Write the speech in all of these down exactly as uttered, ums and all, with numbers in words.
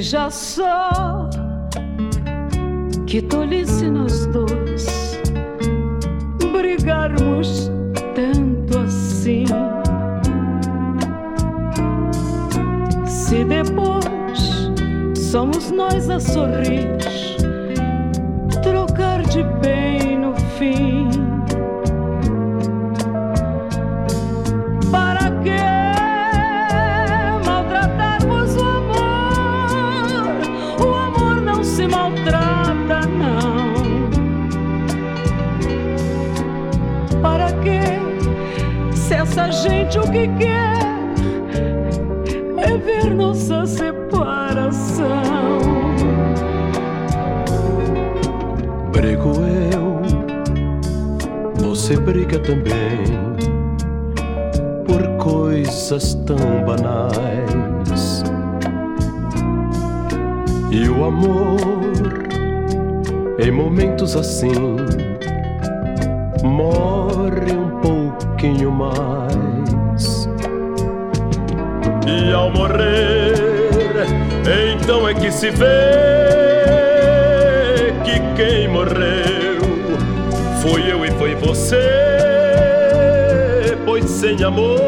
Veja só que tolice nós dois brigarmos tanto assim. Se depois somos nós a sorrir, trocar de bem no fim. Para que maltratarmos o amor? O amor não se maltrata, não. Para que, se essa gente o que quer é ver nossa separação? Brigo eu, você briga também, por coisas tão banais. E o amor, em momentos assim, morre um pouquinho mais. E ao morrer, então é que se vê que quem morreu fui eu e foi você. Pois sem amor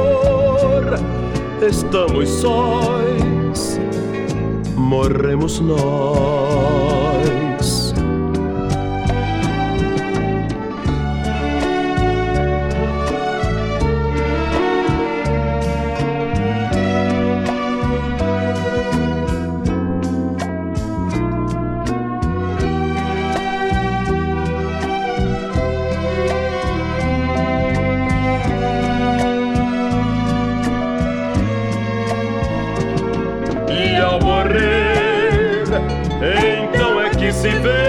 estamos sós, morremos nós. Se vê